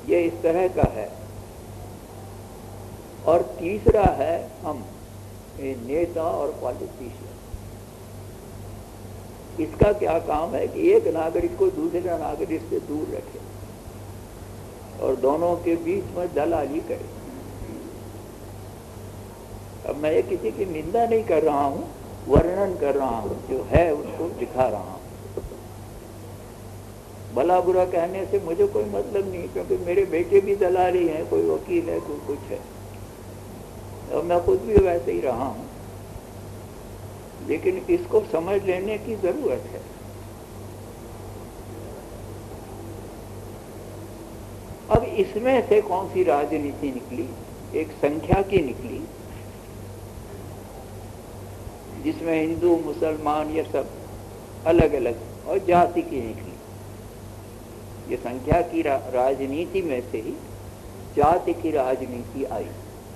ये इस तरह का है। और तीसरा है हम, ये नेता और पॉलिटिशियन। इसका क्या काम है कि एक नागरिक को दूसरे नागरिक से दूर रखे और दोनों के बीच में दलाली करे। अब मैं किसी की निंदा नहीं कर रहा हूं, वर्णन कर रहा हूं, जो है उसको दिखा रहा हूं। भला बुरा कहने से मुझे कोई मतलब नहीं, क्योंकि मेरे बेटे भी दलाली हैं, कोई वकील है, कोई कुछ है, और मैं खुद भी वैसे ही रहा हूं। लेकिन इसको समझ लेने की जरूरत है। अब इसमें से कौन सी राजनीति निकली? एक संख्या की निकली, जिसमें हिंदू मुसलमान ये सब अलग अलग, और जाति की निकली। ये संख्या की राजनीति में से ही जाति की राजनीति आई।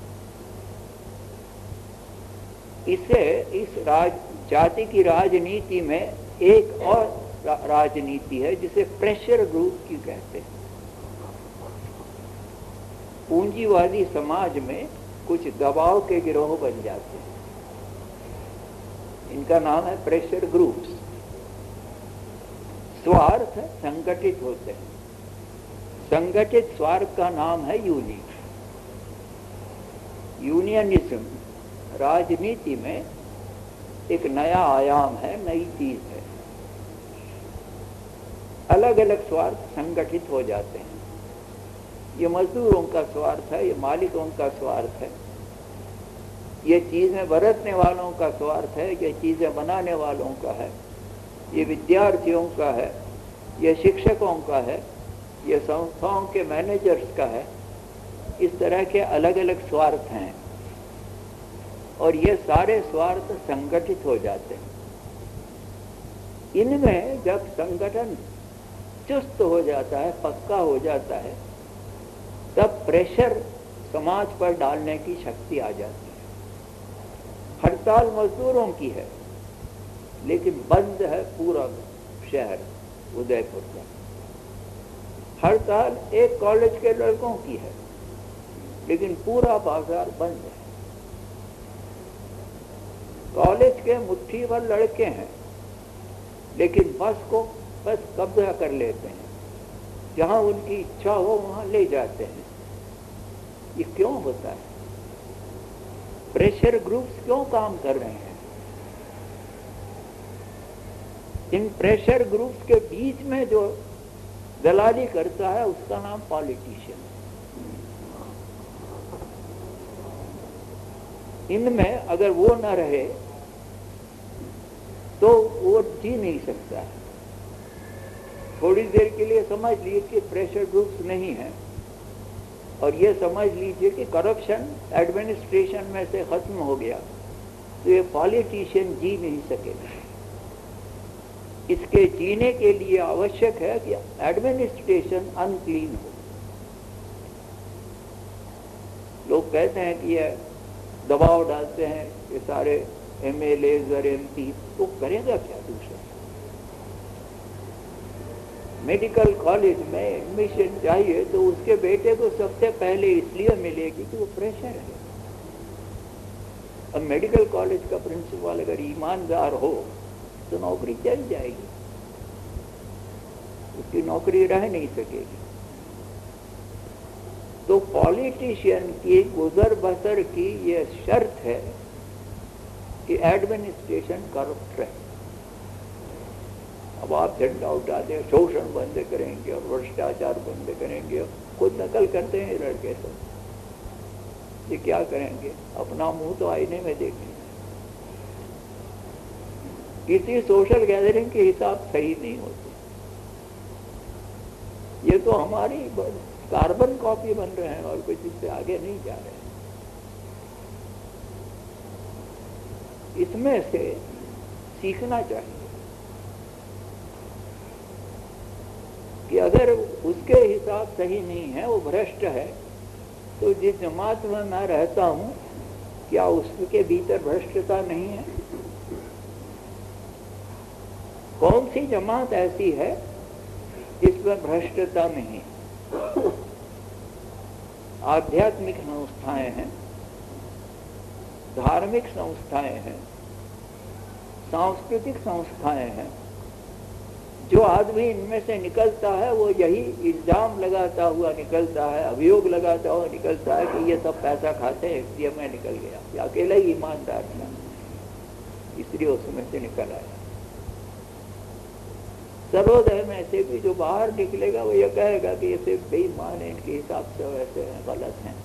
इससे इस जाति की राजनीति में एक और राजनीति है जिसे प्रेशर ग्रुप की कहते हैं। पूंजीवादी समाज में कुछ दबाव के गिरोह बन जाते हैं, इनका नाम है प्रेशर ग्रुप्स। स्वार्थ संगठित होते हैं। संगठित स्वार्थ का नाम है यूनियन। यूनियनिज्म राजनीति में एक नया आयाम है, नई चीज है। अलग अलग स्वार्थ संगठित हो जाते हैं। ये मजदूरों का स्वार्थ है, ये मालिकों का स्वार्थ है, ये चीजें बरतने वालों का स्वार्थ है, ये चीजें बनाने वालों का है, ये विद्यार्थियों का है, ये शिक्षकों का है, ये संस्थाओं के मैनेजर्स का है। इस तरह के अलग अलग स्वार्थ हैं और ये सारे स्वार्थ संगठित हो जाते हैं। इनमें जब संगठन चुस्त हो जाता है, पक्का हो जाता है, तब प्रेशर समाज पर डालने की शक्ति आ जाती है। हड़ताल मजदूरों की है, लेकिन बंद है पूरा शहर उदयपुर का। हड़ताल एक कॉलेज के लड़कों की है, लेकिन पूरा बाजार बंद है। कॉलेज के मुट्ठी भर लड़के हैं, लेकिन बस को बस कब्जा कर लेते हैं, जहां उनकी इच्छा हो वहां ले जाते हैं। ये क्यों होता है? प्रेशर ग्रुप्स क्यों काम कर रहे हैं? इन प्रेशर ग्रुप्स के बीच में जो दलाली करता है उसका नाम पॉलिटिशियन। इनमें अगर वो न रहे तो वो जी नहीं सकता है। थोड़ी देर के लिए समझ लीजिए कि प्रेशर ग्रुप्स नहीं है, और ये समझ लीजिए कि करप्शन एडमिनिस्ट्रेशन में से खत्म हो गया, तो ये पॉलिटिशियन जी नहीं सकेगा। इसके जीने के लिए आवश्यक है कि एडमिनिस्ट्रेशन अनक्लीन हो। लोग कहते हैं कि ये दबाव डालते हैं ये सारे एमएलए और एमपी, तो करेगा क्या दूसरा? मेडिकल कॉलेज में एडमिशन चाहिए तो उसके बेटे को सबसे पहले इसलिए मिलेगी कि वो प्रेशर है। अब मेडिकल कॉलेज का प्रिंसिपल अगर ईमानदार हो तो नौकरी चल जाएगी, उसकी नौकरी रह नहीं सकेगी। तो पॉलिटिशियन की गुजर बसर की ये शर्त है कि एडमिनिस्ट्रेशन करप्ट रहे। अब आप झंडा उठा दें, शोषण बंद करेंगे और भ्रष्टाचार बंद करेंगे, खुद नकल करते हैं लड़के सब, ये क्या करेंगे? अपना मुंह तो आईने में देखेंगे। किसी सोशल गैदरिंग के हिसाब सही नहीं होते। ये तो हमारी कार्बन कॉपी बन रहे हैं और कुछ इससे आगे नहीं जा रहे हैं। इसमें से सीखना चाहिए कि अगर उसके हिसाब सही नहीं है, वो भ्रष्ट है, तो जिस जमात में मैं रहता हूं क्या उसके भीतर भ्रष्टता नहीं है? कौन सी जमात ऐसी है जिसमें भ्रष्टता नहीं? आध्यात्मिक संस्थाएं हैं, धार्मिक संस्थाएं हैं, सांस्कृतिक संस्थाएं हैं। जो आदमी इनमें से निकलता है वो यही इल्जाम लगाता हुआ निकलता है, अभियोग लगाता हुआ निकलता है कि ये सब पैसा खाते हैं इसलिए मैं निकल गया। ये अकेला ही ईमानदार था इसलिए उसमें से निकल आया। सर्वोदय में से भी जो बाहर निकलेगा वो ये कहेगा कि ये सिर्फ बेईमान है, इनके हिसाब से वैसे हैं, गलत हैं।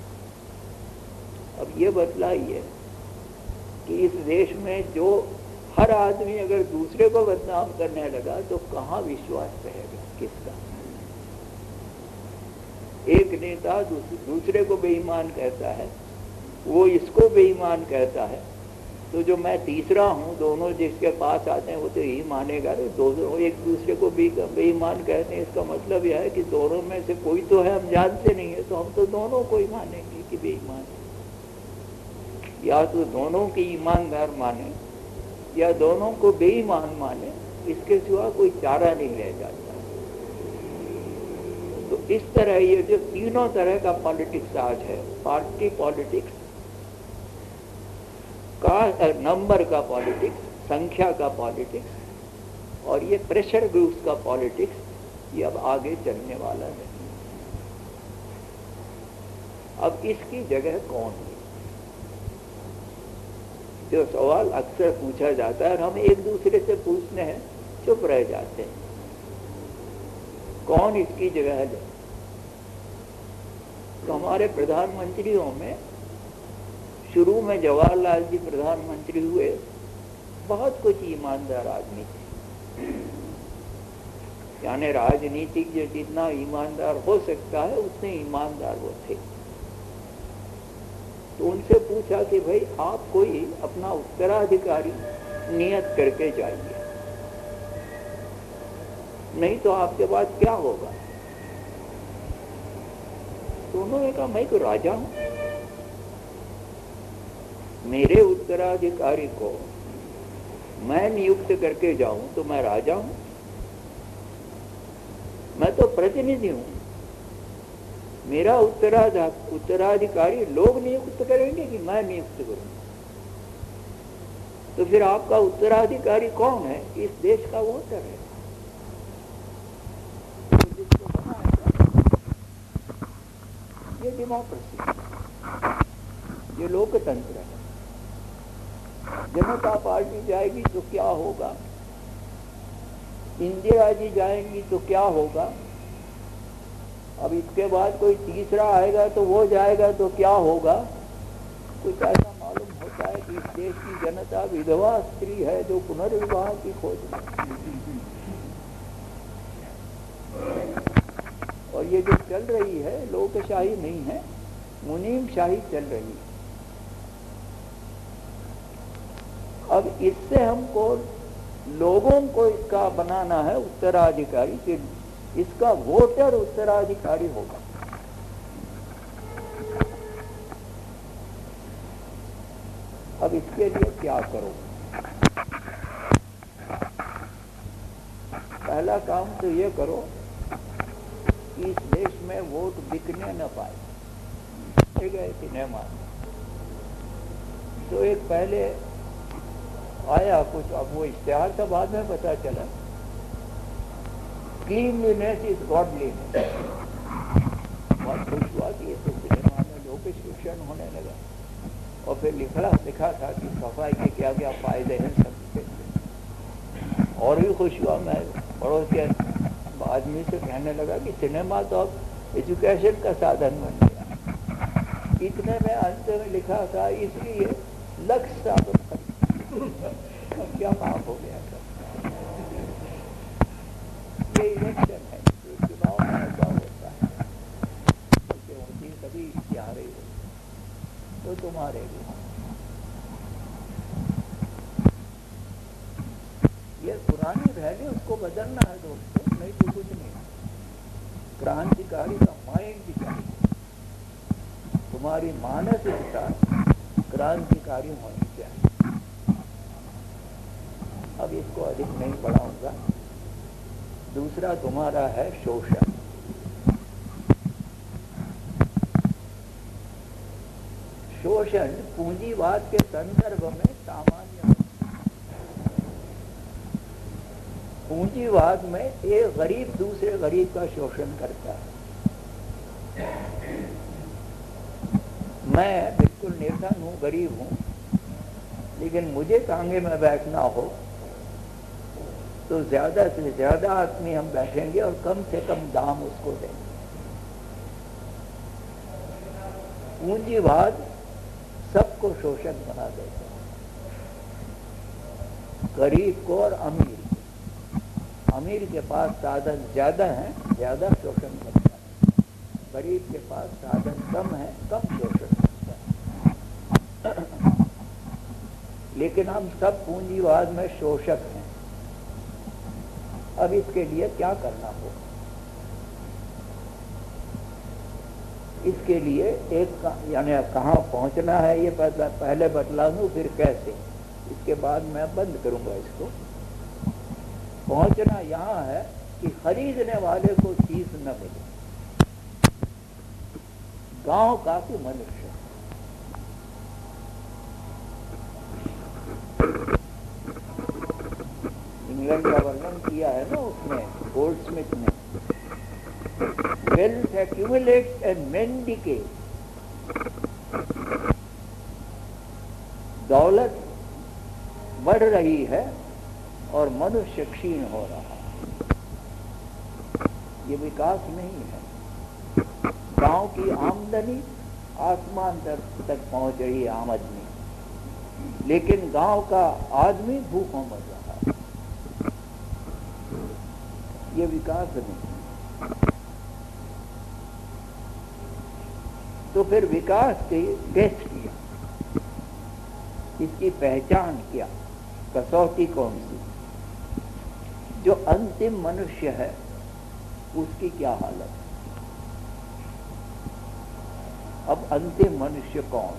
अब ये बतलाइए कि इस देश में जो हर आदमी अगर दूसरे को बदनाम करने लगा तो कहाँ विश्वास रहेगा किसका? एक नेता दूसरे को बेईमान कहता है, वो इसको बेईमान कहता है, तो जो मैं तीसरा हूँ, दोनों जिसके पास आते हैं वो तो यही मानेगा। दोनों एक दूसरे को बेईमान कहते हैं, इसका मतलब यह है कि दोनों में से कोई तो है, हम जानते नहीं है, तो हम तो दोनों को ही मानेंगे कि बेईमान है। या तो दोनों की ईमानदार माने या दोनों को बेईमान माने, इसके सिवा कोई चारा नहीं रह जाता। तो इस तरह ये जो तीनों तरह का पॉलिटिक्स आज है, पार्टी पॉलिटिक्स का, नंबर का पॉलिटिक्स, संख्या का पॉलिटिक्स और ये प्रेशर ग्रुप्स का पॉलिटिक्स, ये अब आगे चलने वाला नहीं। अब इसकी जगह कौन है? जो सवाल अक्सर पूछा जाता है और हम एक दूसरे से पूछने हैं चुप रह जाते हैं, कौन इसकी जगह ले? तो हमारे प्रधानमंत्रियों में शुरू में जवाहरलाल जी प्रधानमंत्री हुए, बहुत कुछ ईमानदार आदमी थे, यानी राजनीतिक जो जितना ईमानदार हो सकता है उतने ईमानदार वो थे। तो उनसे पूछा कि भाई आप कोई अपना उत्तराधिकारी नियत करके जाइए, नहीं तो आपके बाद क्या होगा? तो उन्होंने कहा मैं तो राजा हूं, मेरे उत्तराधिकारी को मैं नियुक्त करके जाऊं तो मैं राजा हूं? मैं तो प्रतिनिधि हूं, मेरा उत्तराधिकारी लोग नियुक्त करेंगे कि मैं नियुक्त करूंगा? तो फिर आपका उत्तराधिकारी कौन है? इस देश का वोटर है, तो जिसको बनाएगा। ये डेमोक्रेसी, ये लोकतंत्र है। जनता पार्टी जाएगी तो क्या होगा, इंदिरा जी जाएंगी तो क्या होगा, अब इसके बाद कोई तीसरा आएगा तो वो जाएगा तो क्या होगा? कुछ ऐसा मालूम होता है कि इस देश की जनता विधवा स्त्री है जो पुनर्विवाह की खोज में। और ये जो चल रही है लोकशाही नहीं है, मुनीम शाही चल रही है। अब इससे हमको लोगों को इसका बनाना है उत्तराधिकारी, कि इसका वोटर उत्तराधिकारी होगा। अब इसके लिए क्या करो? पहला काम तो ये करो कि इस देश में वोट बिकने न पाए। गए सिनेमा तो एक पहले आया कुछ, अब वो इश्तेहार था, बाद में पता चला क्लीनलीनेस इज गॉडलीनेस। बहुत खुश हुआ कि ये तो सिनेमा में लोग शिक्षण होने लगा। और फिर लिखा था कि सफाई के क्या क्या फायदे हैं सबके। और भी खुश हुआ मैं, पड़ोस के आदमी से कहने लगा कि सिनेमा तो अब एजुकेशन का साधन बन गया। इतने में अंत में लिखा था इसलिए लक्ष्य साधन क्या पाप हो गया था। ये इलेक्शन है, चुनाव में ऐसा होता है कि उनकी कभी इश्तिहार ही हो तो तुम्हारे लिए ये पुरानी वैल्यू उसको बदलना है दोस्तों, नहीं तो कुछ नहीं। क्रांतिकारी का माइंड चाहिए, तुम्हारी मानसिकता क्रांतिकारी होनी चाहिए। अब इसको अधिक नहीं बढ़ाऊंगा। दूसरा तुम्हारा है शोषण। शोषण पूंजीवाद के संदर्भ में सामान्य है। पूंजीवाद में एक गरीब दूसरे गरीब का शोषण करता है। मैं बिल्कुल निर्धन हूँ, गरीब हूँ, लेकिन मुझे टांगे में बैठना हो तो ज्यादा से ज्यादा आदमी हम बैठेंगे और कम से कम दाम उसको देंगे। पूंजीवाद सबको शोषक बना देता है, गरीब को और अमीर को। अमीर के पास साधन ज्यादा है, ज्यादा शोषण करता है। गरीब के पास साधन कम है, कम शोषण करता है। लेकिन हम सब पूंजीवाद में शोषक हैं। अब इसके लिए क्या करना होगा? इसके लिए एक यानी कहाँ पहुंचना है ये पहले बतला दूं, फिर कैसे, इसके बाद मैं बंद करूंगा इसको। पहुंचना यहाँ है कि खरीदने वाले को चीज न मिले, गांव का कि मनुष्य। इंग्लैंड का वर्णन किया है ना उसमें, गोल्डस्मिथ ने, wealth accumulates and men decay। दौलत बढ़ रही है और मनुष्य क्षीण हो रहा है। ये विकास नहीं है। गांव की आमदनी आसमान तक पहुंच रही है, आमदनी, लेकिन गांव का आदमी भूखों मर रहा है। ये विकास नहीं। तो फिर विकास के टेस्ट किया, इसकी पहचान किया, कसौटी कौन सी? जो अंतिम मनुष्य है उसकी क्या हालत है? अब अंतिम मनुष्य कौन?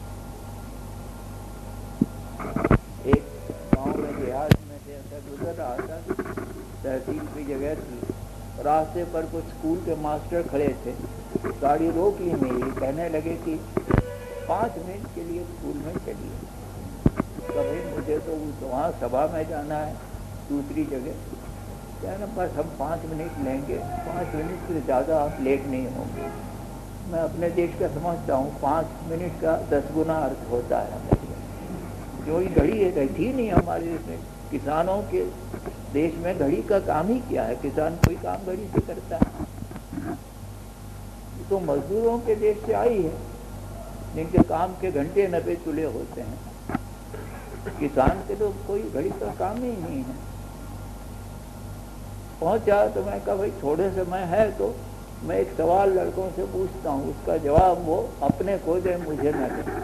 एक गांव में देहात में से ऐसा गुजर रहा था, तहसील की जगह थी, रास्ते पर कुछ स्कूल के मास्टर खड़े थे, गाड़ी रोक ली मेरी, कहने लगे कि 5 मिनट के लिए स्कूल में चलिए। कभी मुझे तो वहाँ सभा में जाना है, दूसरी जगह, क्या ना, बस हम 5 मिनट लेंगे, 5 मिनट से ज़्यादा आप लेट नहीं होंगे। मैं अपने देश का समझता हूँ 5 मिनट का 10 गुना अर्थ होता है हमेशा। जो ही घड़ी है, थी नहीं हमारे देश में। किसानों के देश में घड़ी का काम ही क्या है? किसान कोई काम घड़ी से करता है? तो मजदूरों के देश से आई है, जिनके काम के घंटे 90 चुले होते हैं। किसान के तो कोई घड़ी का काम ही नहीं है। पहुंचा तो मैं कहा भाई थोड़े समय है तो मैं एक सवाल लड़कों से पूछता हूँ, उसका जवाब वो अपने को दे, मुझे न दे।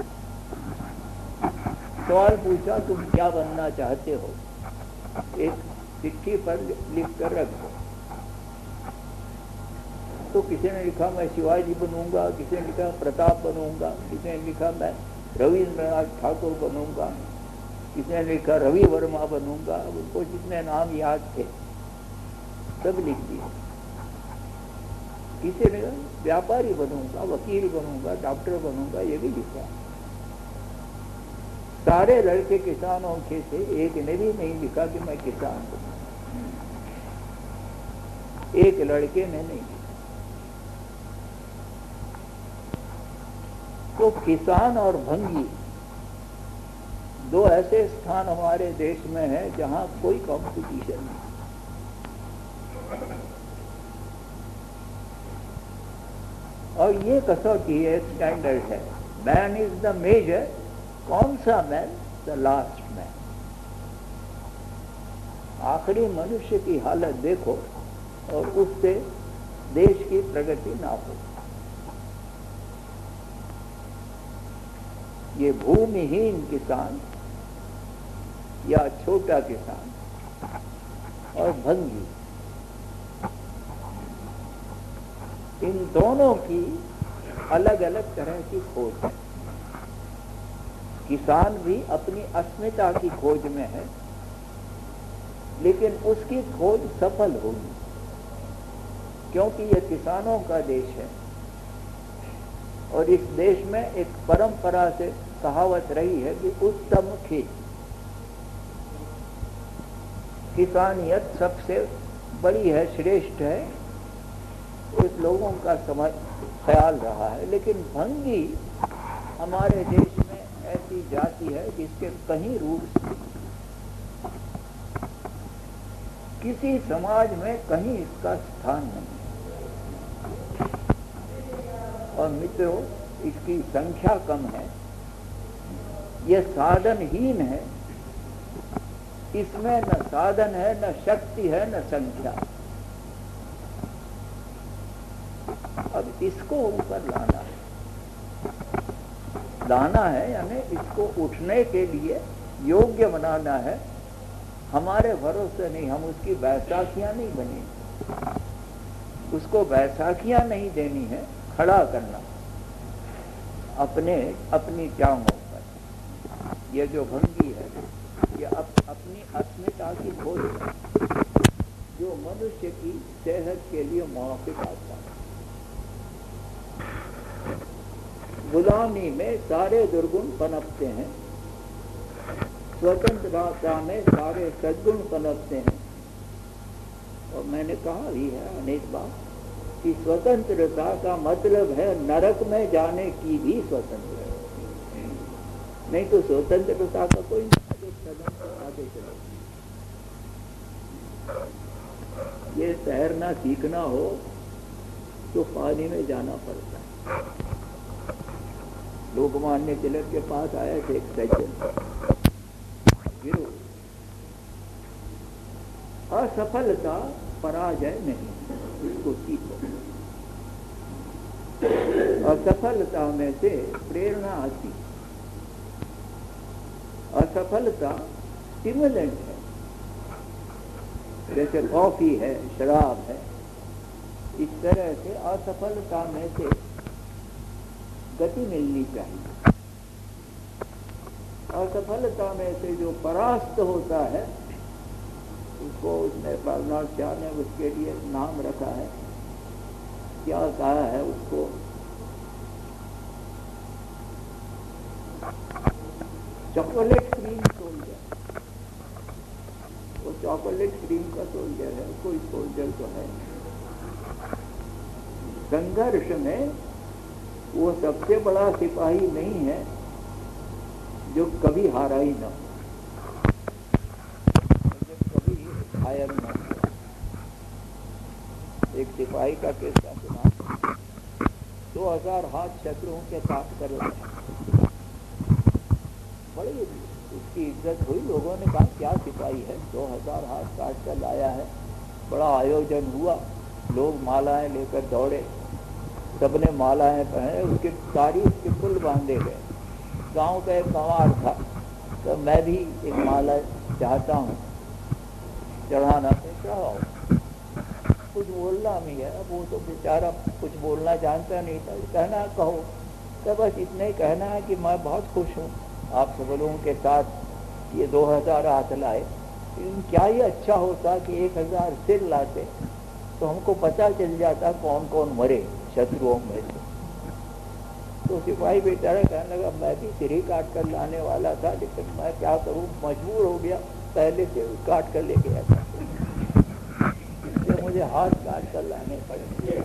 सवाल पूछा, तुम क्या बनना चाहते हो? एक चिट्ठी पर लिख कर रख दो। तो किसी ने लिखा मैं शिवाजी बनूंगा, किसी ने लिखा प्रताप बनूंगा, किसी ने लिखा मैं रविंद्रनाथ ठाकुर बनूंगा, किसी ने लिखा रवि वर्मा बनूंगा। उनको जितने नाम याद थे सब लिख दिए। किसी ने व्यापारी बनूंगा, वकील बनूंगा, डॉक्टर बनूंगा, ये भी लिखा। सारे लड़के किसानों के थे, एक ने भी नहीं लिखा कि मैं किसान हूं। एक लड़के ने नहीं लिखा। तो किसान और भंगी दो ऐसे स्थान हमारे देश में है जहां कोई कंपटीशन नहीं। और ये कसौटी है, स्टैंडर्ड है। Man is the major. कौन सा मैन? The last man. आखिरी मनुष्य की हालत देखो और उससे देश की प्रगति ना हो। ये भूमिहीन किसान या छोटा किसान और भंगी, इन दोनों की अलग अलग तरह की खोज है। किसान भी अपनी अस्मिता की खोज में है, लेकिन उसकी खोज सफल होगी, क्योंकि यह किसानों का देश है। और इस देश में एक परंपरा से कहावत रही है कि उत्तम खेती, किसानियत सबसे बड़ी है, श्रेष्ठ है, उस लोगों का समझ ख्याल रहा है। लेकिन भंगी हमारे देश में ऐसी जाति है जिसके कहीं रूट्स नहीं, किसी समाज में कहीं इसका स्थान नहीं। और मित्रों, इसकी संख्या कम है, यह साधनहीन है, इसमें न साधन है, न शक्ति है, न संख्या। अब इसको ऊपर लाना है, यानी इसको उठने के लिए योग्य बनाना है। हमारे भरोसे नहीं, हम उसकी बैसाखियां नहीं बनी, उसको बैसाखियां नहीं देनी है, खड़ा करना अपनी टांगों पर। ये जो भंगी है, ये अपनी अस्मिता की खोज है, जो मनुष्य की सेहत के लिए मौखिक आता है। गुलामी में सारे दुर्गुण पनपते हैं, स्वतंत्रता में सारे सद्गुण पनपते हैं। और मैंने कहा भी है अनेक बार कि स्वतंत्रता का मतलब है नरक में जाने की भी स्वतंत्रता, नहीं तो स्वतंत्रता का कोई आगे चलो। ये तैरना सीखना हो तो पानी में जाना पड़ता है। लोकमान्य तिलक के पास आए थे एक सज्जन, गिरो, असफलता पराजय नहीं, इसको सीखो। असफलता में से प्रेरणा आती, असफलता स्टिमुलेंट है, जैसे कॉफी है, शराब है। इस तरह से असफलता में से गति मिलनी चाहिए। असफलता में से जो परास्त होता है, उसको उसने बर्नार्ड शॉ ने उसके लिए नाम रखा है, क्या कहा है उसको, चॉकलेट क्रीम सोल्जर। वो चॉकलेट क्रीम का सोल्जर है, कोई सोल्जर तो है। संघर्ष में वो सबसे बड़ा सिपाही नहीं है जो कभी हारा ही ना, घायल न हुआ। एक सिपाही का किस्सा सुना, 2000 हाथ शत्रुओं के काट कर लाया, बड़ी उसकी इज्जत हुई। लोगों ने कहा क्या सिपाही है, 2000 हाथ काट कर लाया है। बड़ा आयोजन हुआ, लोग मालाएं लेकर दौड़े, सबने मालाएं पहने, उसकी तारीफ के पुल बांधे गए। गांव का एक गंवार था, तो मैं भी एक माला चाहता हूँ चढ़ाना, तो चढ़ाओ। कुछ बोलना नहीं है, अब वो तो बेचारा कुछ बोलना जानता नहीं था, कहना कहो, तो बस इतना ही कहना है कि मैं बहुत खुश हूँ आप सब लोगों के साथ ये 2000 हाथ लाए। लेकिन क्या ही अच्छा होता कि 1000 सिर लाते, तो हमको पता चल जाता कौन कौन मरे शत्रुओं में से। तो सिपाही बेचारा कहने लगा मैं भी सिर ही काट कर लाने वाला था, लेकिन मैं क्या करूं, मजबूर हो गया, पहले से काट कर लेके आया था, इसलिए मुझे हाथ काट कर लाने पड़े।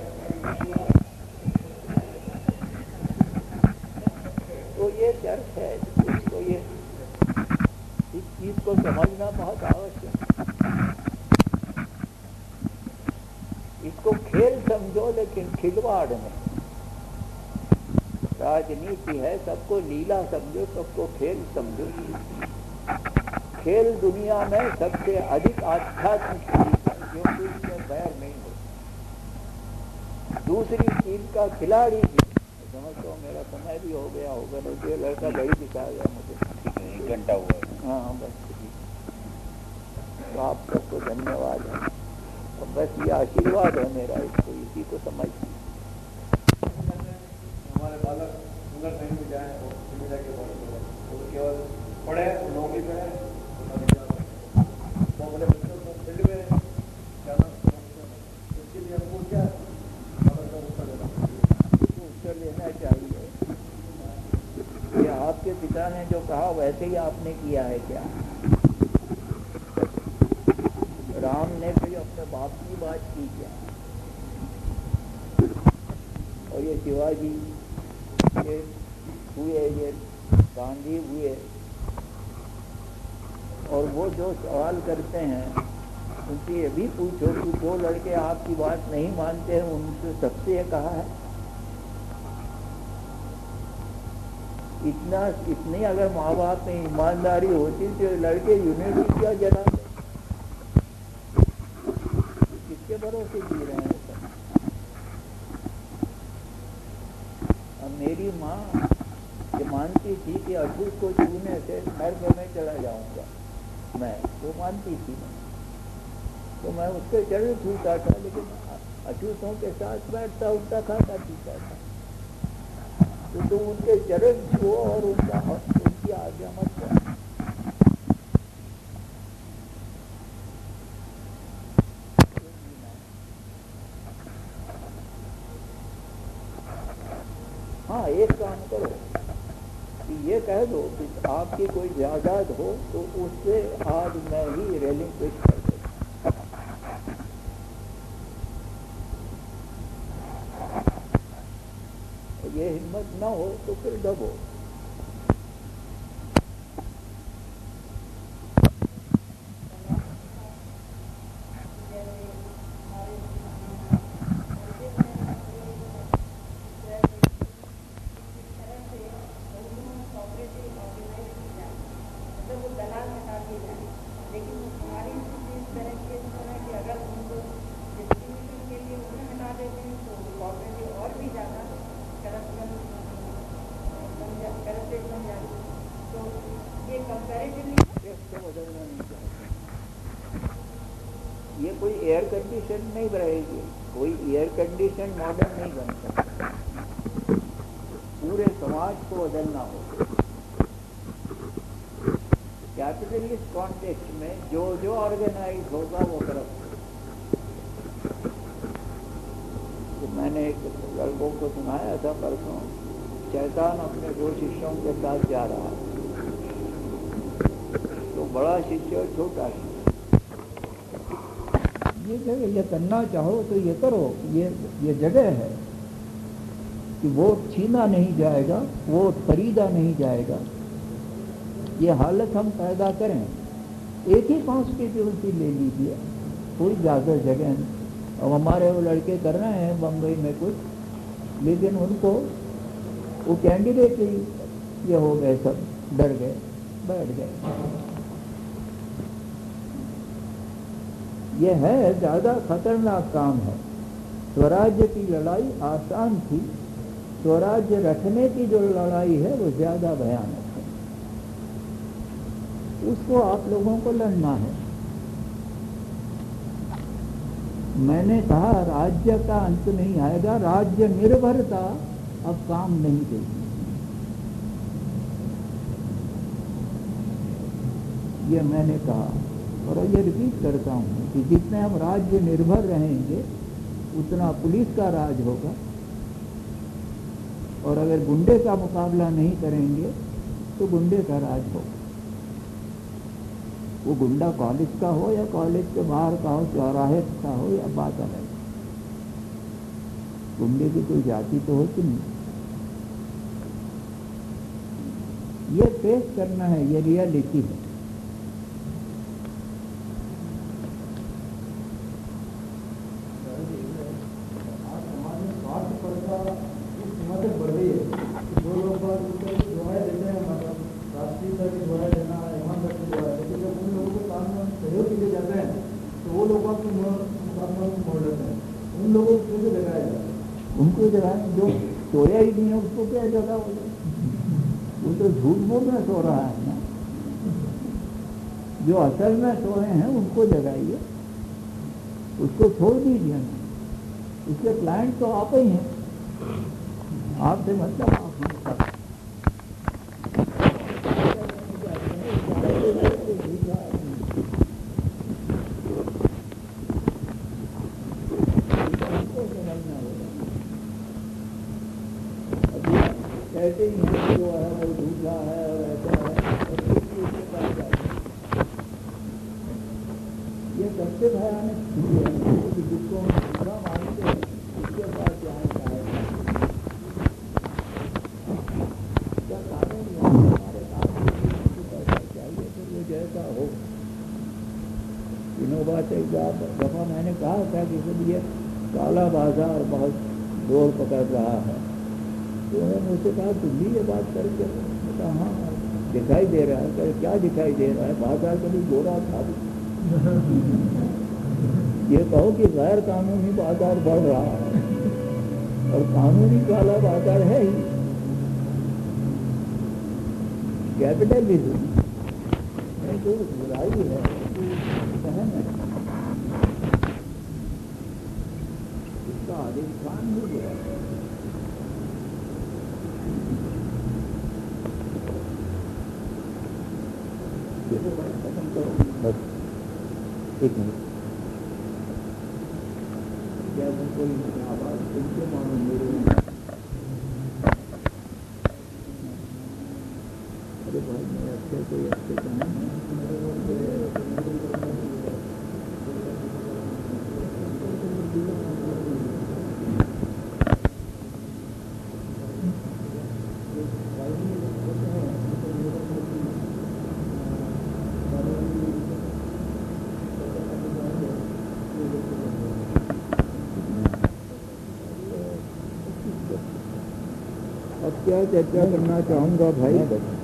तो ये चर्च है, इसको ये इस चीज को समझना बहुत आवश्यक है। इसको खेल समझो, लेकिन खिलवाड़ में। राजनीति है, सबको लीला समझो, सबको खेल समझो। खेल दुनिया में सबसे अधिक आध्यात्मिक चीज है, क्योंकि इसमें बैर नहीं होता। दूसरी चीज का खिलाड़ी भी समझो। मेरा समय भी हो गया होगा, नहीं ये लड़का घड़ी दिखाएगा मुझे, 1 घंटा हुआ है। हाँ बस, तो आप सबको धन्यवाद है, और बस ये आशीर्वाद है मेरा, इसको इसी को समझ। हमारे बालक सुंदर कहीं भी जाए और सुविधा के बारे में वो केवल पढ़े, नौकरी करें, वो बड़े बच्चों को फील्ड में जाना, उसके लिए हमको क्या उत्तर लेना चाहिए। आपके पिता ने जो कहा वैसे ही आपने किया है क्या? राम ने भी अपने बाप की बात की क्या? और ये शिवाजी ये हुए, ये गांधी हुए, और वो जो सवाल करते हैं उनसे ये भी पूछो कि जो लड़के आपकी बात नहीं मानते हैं उनसे सबसे ये कहा है। इतनी अगर माँ बाप में ईमानदारी होती तो लड़के यूनिवर्सिटी क्या जलाते, किसके भरोसे जी रहे हैं सब? अब मेरी माँ ये मानती थी कि अछूत को छूने से नर्क में चला जाऊंगा, मैं वो मानती थी, तो मैं उसके चरण छूता था, लेकिन अछूतों के साथ बैठता उठता खाता पीता था। तो उनके चरण छुओ और उनकी आज्ञा मत करो। हाँ, एक काम करो कि ये कह दो कि आपकी कोई जायदाद हो तो उससे आज मैं ही रेलिंग पेश कर दूँ। ये हिम्मत ना हो तो फिर दबो। ये कोई एयर कंडीशन नहीं रहेगी, कोई एयर कंडीशन मॉडल नहीं बन सकता। पूरे समाज को बदलना होगा। कैपिटलिस्ट कॉन्टेक्स्ट में जो ऑर्गेनाइज होगा वो करप्ट। तो मैंने एक लड़कों को सुनाया था परसों, शैतान अपने 2 शिष्यों के साथ जा रहा है, तो बड़ा शिष्य और छोटा शिष्य, ये जगह ये करना चाहो तो ये करो, ये जगह है कि वो छीना नहीं जाएगा, वो खरीदा नहीं जाएगा। ये हालत हम पैदा करें। एक ही कॉन्स्टिट्यूंसी ले लीजिए, कोई ज़्यादा जगह नहीं। अब हमारे वो लड़के कर रहे हैं बम्बई में कुछ, लेकिन उनको वो कैंडिडेट ही ये हो गए, सब डर गए, बैठ गए। ये है ज़्यादा खतरनाक काम है। स्वराज्य की लड़ाई आसान थी, स्वराज्य रखने की जो लड़ाई है वो ज़्यादा भयानक है। उसको आप लोगों को लड़ना है। मैंने कहा राज्य का अंत नहीं आएगा, राज्य निर्भरता अब काम नहीं देगी। ये मैंने कहा और ये रिपीट करता हूँ कि जितने हम राज्य निर्भर रहेंगे उतना पुलिस का राज होगा, और अगर गुंडे का मुकाबला नहीं करेंगे तो गुंडे का राज होगा। वो गुंडा कॉलेज का हो या कॉलेज के बाहर का हो, चौराहे का हो, या बात अलग। गुंडे की कोई जाति तो होती नहीं। ये फेस करना है, ये रियलिटी है। उनको जगह जो सोया ही नहीं है उसको क्या जगह हो जाए? वो तो झूठ बोलना सो रहा है ना। जो असल में सोए हैं उनको जगाइए, उसको छोड़ दीजिए ना। उसके क्लाइंट तो आप ही हैं, आपसे मतलब आप हैं। कहते ही हैं जो है वो झूठा है और ऐसा है, और उसके पास जाते हैं। ये सबसे भयानक चीज है कि जिसको हम झूठा मानते हैं उसके पास जाए क्या कानून है, हमारे कानून को पैसा चाहिए तो वो जैसा हो। विनोबा से एक दफा मैंने कहा था कि जब ये काला बाजार बहुत जोर पकड़ रहा है, तो उन्होंने मुझसे कहा तुम भी ये बात करके, कहा हाँ दिखाई दे रहा है। कहे क्या दिखाई दे रहा है, बाजार कभी गोरा था ये कहो कि गैर कानूनी बाजार बढ़ रहा है और कानूनी काला बाजार है ही। कैपिटलिज्म में जो बुराई है सहन है, इसका अधिष्ठान ही बुरा है। बस एक मिनट, क्या कोई आवाज तुमसे मालूम मेरे? अरे भाई मैं अच्छे कोई अच्छे का नहीं क्या चर्चा करना चाहूँगा भाई।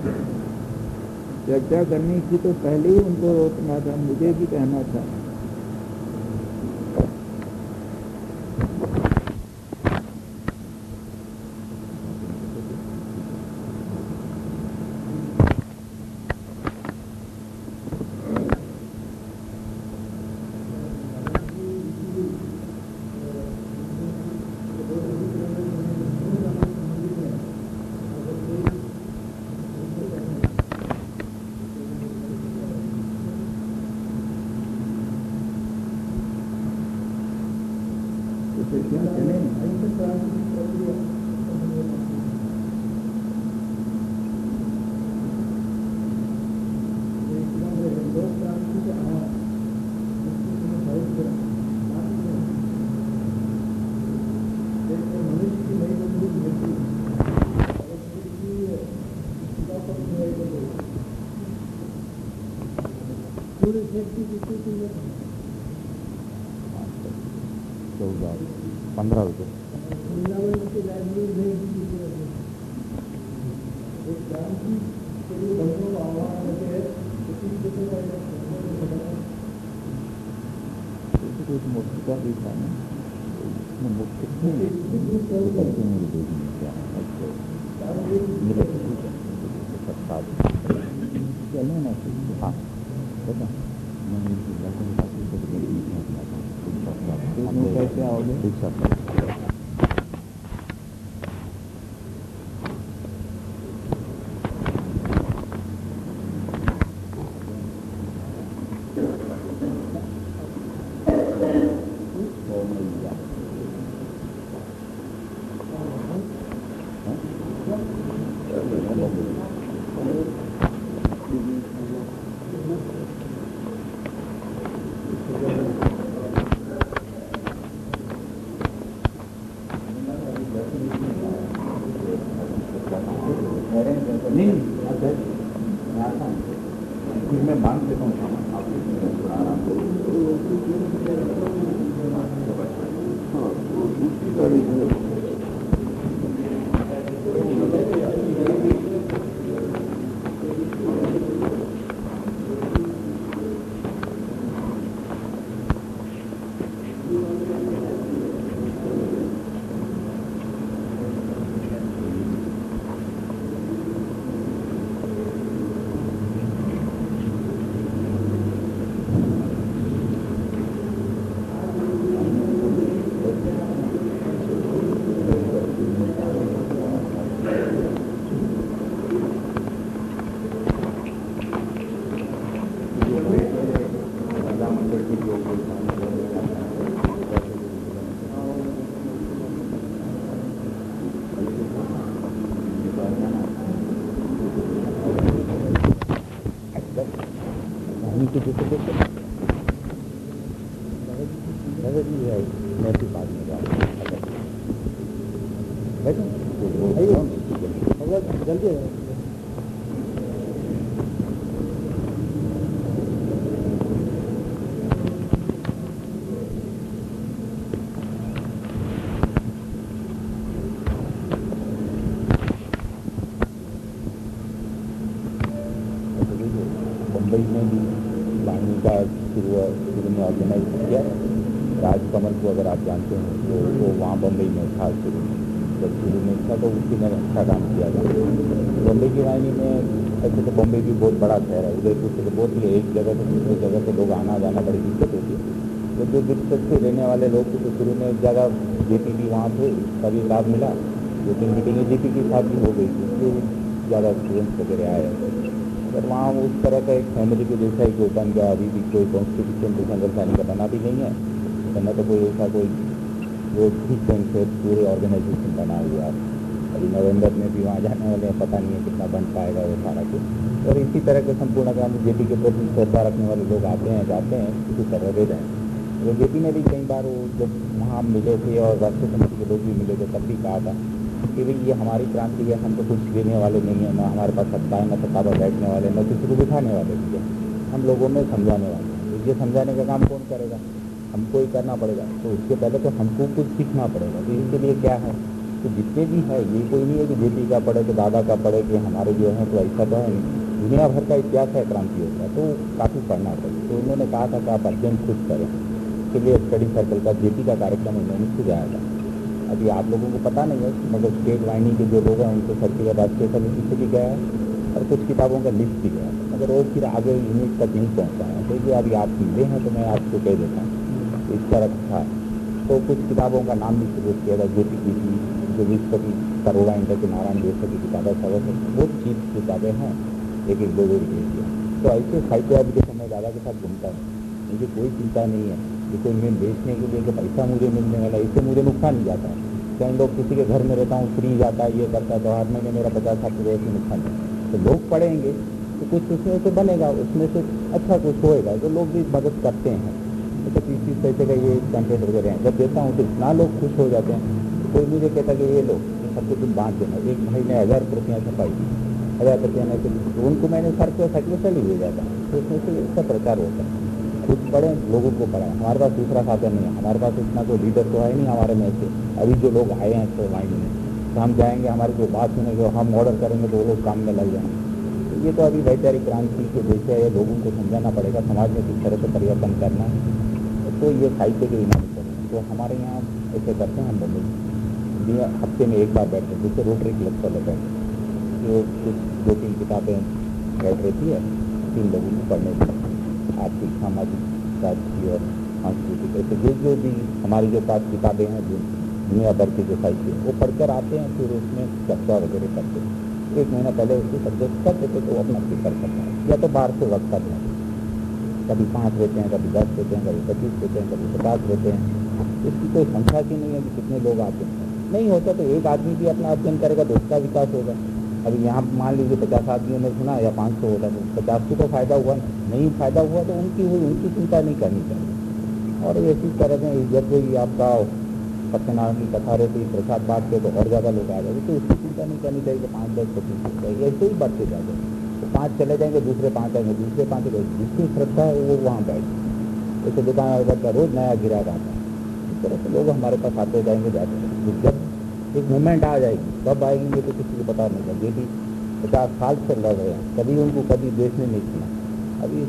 चर्चा करनी थी तो पहले ही उनको रोकना था, मुझे भी कहना था। कैसे आओगे? आदमी के जैसे देखते हैं है ऐसी बात में जल्दी मुंबई में भी वाहिनी का शुरू में ऑर्गेनाइज किया। राजकमल को अगर आप जानते हैं तो वो वहाँ बम्बई में था शुरू में, जब शुरू में था तो उसी ने अच्छा काम किया था। बम्बई की वाहिनी में ऐसे तो बम्बई भी बहुत बड़ा शहर है, उदयपुर से तो बहुत ही एक जगह से दूसरी जगह से लोग आना जाना बड़ी दिक्कत होती है। तो जो दिक्कत से रहने वाले लोग थे तो शुरू में एक जगह जेपी भी वहाँ थे, कभी लाभ मिला, 2-3 मीटिंगें जेपी की साथ भी हो गई थी, तो ज़्यादा स्टूडेंट्स वगैरह आए। अगर वहाँ उस तरह का एक फैमिली के जैसा ही ओपन गया, अभी भी कोई कॉन्स्टिट्यूशन डिसेंबर साइन का बना भी नहीं है, न तो कोई ऐसा कोई वो ठीक ढंग से पूरे ऑर्गेनाइजेशन बना हुआ है। अभी नवंबर में भी वहाँ जाने वाले हैं, पता नहीं है कितना बन पाएगा वो सारा कुछ। और इसी तरह के संपूर्ण काम जेपी के प्रति श्रद्धा रखने वाले लोग आते हैं जाते हैं, किसी तरह दे रहे हैं। तो जेपी ने भी कई बार वो जब वहाँ मिले थे और राष्ट्रीय समिति के लोग भी मिले थे तब भी कहा था कि भाई ये हमारी क्रांति है, हम तो कुछ देने वाले नहीं है, ना हमारे पास सत्ता है, न सत्ता पर बैठने वाले, न किसी को बिठाने वाले भी है, हम लोगों में समझाने वाले हैं। ये समझाने का काम कौन करेगा? हमको ही करना पड़ेगा। तो उसके पहले तो हमको कुछ सीखना पड़ेगा। तो इसके लिए क्या है, तो जितने भी है ये कोई नहीं है कि जेपी का पढ़े कि दादा का पढ़े कि हमारे जो है, तो ऐसा तो है नहीं। दुनिया भर का इतिहास है क्रांतियों का, तो काफ़ी पढ़ना चाहिए। तो उन्होंने कहा था कि आप अध्ययन खुद करें, इसके लिए स्टडी सर्कल का जेपी का कार्यक्रम उन्होंने सुझाया था। अभी आप लोगों को पता नहीं है, मगर स्टेट वाहिनी के जो लोग हैं उनको सर्टिफिकेट राष्ट्रीय समिति से भी गया है और कुछ किताबों का लिस्ट भी गया है, मगर वो फिर आगे यूनिट तक नहीं पहुँचा है। तो ये अभी आप मिले हैं तो मैं आपको कह देता हूँ इस तरह था। तो कुछ किताबों का नाम भी सजेस्ट किया था, जेपी की जो विश्व की करोड़ा इंटर के नारायण देश की किताबें सब बहुत चीप किताबें हैं, 1-2 रुपये की। तो ऐसे साहित्य अभी देखो मैं दादा के साथ घूमता हूँ, मुझे कोई चिंता नहीं है कि कोई मैं बेचने के लिए कि पैसा मुझे मिलने वाला, इससे मुझे नुकसान नहीं जाता है। कई लोग किसी के घर में रहता हूँ फ्री जाता है, ये करता है, तो हर महीने मेरा 50-60 रुपये से नुकसान है। तो लोग पढ़ेंगे तो कुछ उसमें से बनेगा, उसमें से अच्छा कुछ होएगा, तो लोग भी मदद करते हैं। तो 30-30 पैसे का ये कैंपेन वगैरह हैं, जब देता हूँ तो इतना लोग खुश हो जाते हैं। कोई मुझे कहता कि ये लोग सबको तुम बांट देना। एक भाई ने 1000 प्रतियाँ छपाई, 1000 प्रतियाँ नहीं तो उनको मैंने सर को साइकिल ही भेजा था। तो उसमें से इसका प्रचार होता है, खुद पढ़ें, लोगों को पढ़ाएं। हमारे पास दूसरा साधन नहीं है, हमारे पास इतना कोई लीडर तो है नहीं हमारे में से। अभी जो लोग आए हैं तो वाहिनी में, तो हम जाएंगे, हमारी कोई बात सुनेंगे, हम ऑर्डर करेंगे तो वो लोग काम में लग जाएंगे। तो ये तो अभी वैचारिक क्रांति के जैसे है, लोगों को समझाना पड़ेगा, समाज में किस तरह से परिवर्तन करना है। तो ये साहित्य के बिना नहीं करेंगे। तो हमारे यहाँ ऐसे करते हैं, हम बंदे हफ्ते में एक बार बैठते हैं, जिससे रोटरी क्लब पर बैठते हैं, जो कुछ 2-3 किताबें बैठ रहती है 3 लोगों को पढ़ने की, आर्थिक, सामाजिक, राजकीय और सांस्कृतिक, ऐसे जो भी हमारी जो 5 किताबें हैं जो दुनिया भर के जो साहित्य वो पढ़कर आते हैं, फिर उसमें चर्चा वगैरह करते हैं। 1 महीना पहले उसको सब्जेक्ट कर देते तो वो अपना प्रिपेयर करता है, या तो बाहर से वक्त कर दें, कभी 5 रहते हैं, कभी 10 रहते हैं, कभी 25 रहते हैं, कभी 50 रहते हैं। इसकी कोई संख्या की नहीं है कि कितने लोग आते हैं। नहीं होता तो एक आदमी भी अपना अध्ययन करेगा तो उसका विकास होगा। अभी यहाँ मान लीजिए 50 आदमियों ने सुना या 500 होता तो 50 को तो फायदा हुआ, नहीं फायदा हुआ तो उनकी हुई, उनकी चिंता नहीं करनी चाहिए। और इसी तरह से जब कोई आपका सत्यनारायण की कथा रहती, प्रसाद बांटते तो और ज़्यादा लोग आ जाएंगे, तो उसकी चिंता नहीं करनी चाहिए कि 5, 10, 25 चाहिए, ऐसे ही बढ़ते जाते हैं। तो 5 चले जाएंगे, दूसरे 5 आएंगे, दूसरे 5 आएंगे, जिसकी श्रद्धा है वो वहाँ बैठे। जैसे दुकान का रोज नया गिराक आता है, इस तरह से लोग हमारे पास आते जाएंगे जाते हैं। जब एक मूवमेंट आ जाएगी, कब आएगी ये तो किसी को पता नहीं चलेगा। ये भी 50 साल से लड़ रहे हैं, कभी उनको कभी देश में नहीं सुना, अभी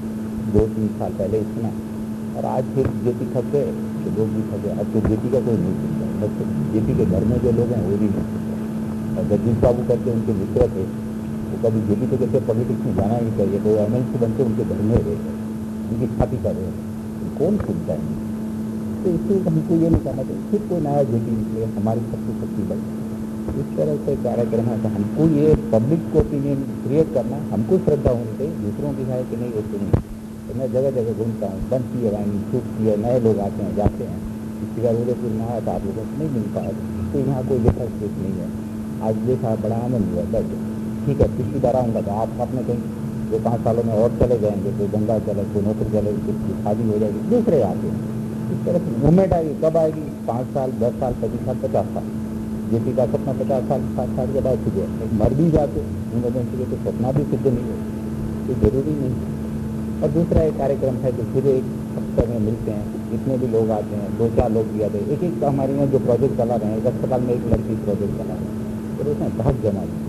2-3 साल पहले सुना, और आज फिर जेपी थक गए तो लोग भी थक गए। अब तो जेपी का कोई नहीं सुनता, बस जेपी के घर में जो लोग हैं वो भी नहीं सुनते। और जगदीश बाबू करके उनके मित्र थे, वो कभी जेपी तो कहते पॉलिटिक्स में जाना ही चाहिए, तो MLC बनते उनके घर में रहे, उनकी छाती कर रहे हैं, कौन सुनता है? तो इसलिए हमको ये नहीं करना चाहिए फिर कोई नया जेपी निकले, हमारी शक्ति बढ़े। इस तरह से कार्यक्रम है। तो हमको ये पब्लिक को ओपिनियन क्रिएट करना, हमको श्रद्धा होनी चाहिए, दूसरों की है कि नहीं वो नहीं। तो मैं जगह जगह घूमता हूँ, बनती है वाहिनी, छूटती है, नए लोग आते हैं जाते हैं। इसी बार उदयपुर में आया था, आप लोगों को नहीं मिल पाया, तो यहाँ कोई देखा स्पेस नहीं है। आज देखा, बड़ा आनंद हुआ, बस ठीक है, पिछली बार आऊँगा तो आप अपने कहीं जो 5 सालों में और चले जाएंगे, कोई गंगा चले, कोई नौकरी चले, किसी शादी हो जाएगी, दूसरे आते हैं। इस तरह से मूवमेंट आएगी। कब आएगी? 5 साल, 10 साल, 25 साल, 50 साल। जेपी का सपना 50 साल, 60 साल के बाद सिद्ध है। मर भी जाते इमरजेंसी के तो सपना भी सिद्ध नहीं हो, तो जरूरी नहीं। और दूसरा एक कार्यक्रम है कि फिर एक हफ्ते में मिलते हैं, इतने भी लोग आते हैं, 2-4 लोग भी आते हैं। एक हमारे यहाँ जो प्रोजेक्ट चला रहे हैं, एक अस्पताल में एक लड़की प्रोजेक्ट चला रहे हैं, तो उसमें बहुत जमा है।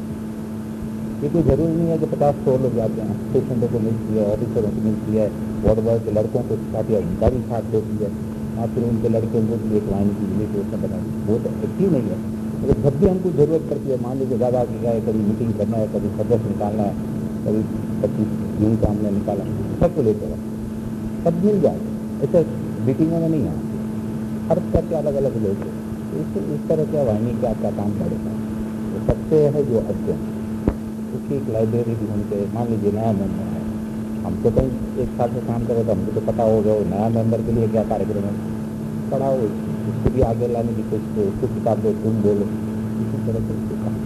ये कोई जरूरी नहीं है कि 50-100 लोग जाते हैं। पेशेंटों को मिलती है, ऑफिसरों को मिलती है, वार्ड बॉय के लड़कों को काफ़ी अधिकारी साथ लेती है, और फिर उनके लड़कों को भी एक वाहिनी की यूनिट उसमें बनाई। वो तो एक्टिव नहीं है, लेकिन जब भी हमको जरूरत पड़ती है, मान लीजिए ज़्यादा की गए, कभी मीटिंग करना है, कभी सदस्य निकालना है, कभी 25 जून का हमने निकाला, सबको लेते हैं, सब मिल जाए। ऐसे मीटिंगों में नहीं आते, हर करके अलग अलग लोग। इस तरह से वाहिनी का आपका काम बढ़ेगा। तो सबसे है जो अध्ययन, उसकी एक लाइब्रेरी भी होनी चाहिए। मान लीजिए नया मेंबर है, हम तो कहीं 1 साल से काम कर रहे तो हमको तो पता होगा वो नया मेंबर के लिए क्या कार्यक्रम है, पढ़ाओ, उसको भी आगे लाने की कोशिश करो, उसको किताब दो, तुम बोलो, इसी तरह से उसको काम।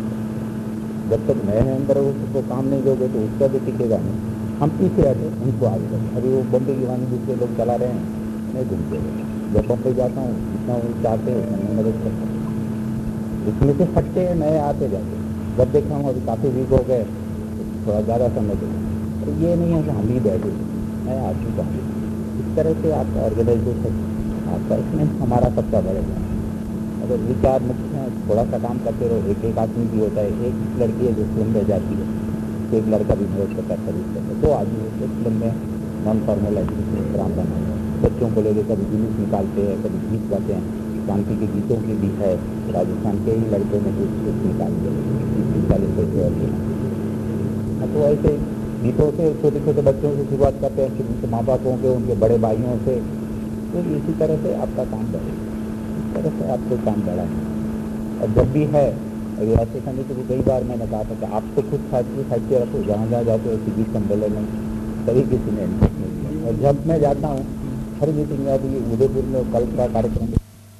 जब तक नए मेंबर उसको काम नहीं दोगे तो उसका भी टिकेगा नहीं। हम पीछे रहते, उनको आगे बढ़े। अभी वो बम्बई की वाहिनी दूसरे लोग चला रहे हैं, मैं घूमते हुए जब बम्बई जाता हूँ, जितना वो चाहते हैं उतना मैं मदद करता हूँ। इसमें से हटते हैं, नए आते जाते। जब देखा हूँ अभी काफ़ी वीक हो गए, थोड़ा ज़्यादा समय दे। तो ये नहीं है कि हम ही बैठे, मैं आदमी चाहिए। इस तरह से आपका ऑर्गेनाइजेशन आपका, इसमें हमारा सबका बढ़ेगा। अगर विचार मुख्य है, थोड़ा सा काम करते रहो। एक आदमी भी होता है, एक लड़की है जो फिल्म रह जाती है, तो एक लड़का भी मदद करता है, सर्विस करता है। 2 आदमी एक फिल्म में नॉन फॉर्मल एजुकेशन प्रोग्राम बनाते हैं, बच्चों को लेकर कभी जुलूस निकालते हैं, कभी गीत गाते हैं। क्रांति के गीतों की भी है, राजस्थान के ही लड़कों ने कुछ निकालते हैं 40 पैसे और देना। तो ऐसे गीतों से छोटे छोटे बच्चों से शुरुआत करते हैं, फिर उनके माँ बापों के, उनके बड़े भाइयों से, तो इसी तरह से आपका काम बढ़ेगा। इस तरह से आपको काम बढ़ाना। और जब भी है, अभी ऐसे समय से भी कई बार मैंने कहा था कि आप तो खुद साहित्य रखो, जहाँ जहाँ जाते हो किसी सम्मेलन में कभी किसी ने इंटरेस्ट नहीं दिया। और जब मैं जाता हूँ हर मीटिंग में, अभी उदयपुर में कल का कार्यक्रम